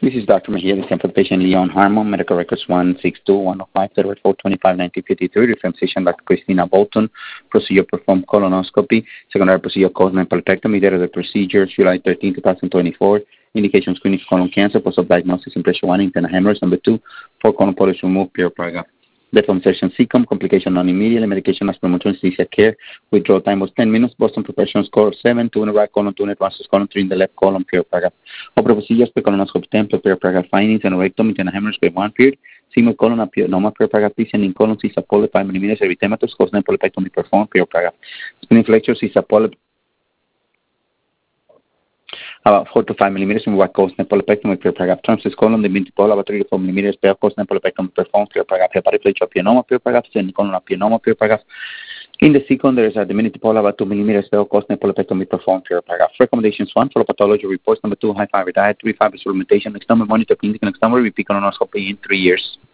This is Dr. Mejia, the sample patient Leon Harmon, medical records 162-105, 425-1953, reference patient Dr. Christina Bolton, procedure performed colonoscopy, secondary procedure caused nephropectomy, date of the procedure July 13, 2024, indications clinical colon cancer, post-op diagnosis, impression 1, internal hemorrhage, number 2, 4 colon polyps removed, pure paragraph. Deformation CCOM, complication non-immediate, medication as promoted anesthesia care, withdrawal time was 10 minutes, Boston preparation score 7, 2 in the right colon, 2 in the advanced colon, 3 in the left colon, pure paragraph. Opera procedures, colonoscopy 10, pure paragraph findings, and rectum, internal hemorrhage, grade 1 period, single colon, apiadenoma, pure paragraph, in colon, CISA polyp, 5 millimeters, erythematous, cause polypectomy performed, pure paragraph. Spinning flexure, CISA polyp, about 4 to 5 millimeters in what cause polypectomy, pure paragraph. Transverse colon, the multiple, about 3 to 4 millimeters, pure cause polypectomy performed, pure paragraph. Hepatic flexure, apiadenoma, pure paragraph, second colon, apiadenoma, pure paragraph. In the second, there is a diminutive polar about 2 millimeters, pure cause polypectomy performed, pure paragraph. Recommendations 1, follow pathology reports. Number 2, high fiber diet. 3, fiber supplementation. Next number, monitor clinical. Next number, repeat colonoscopy in 3 years.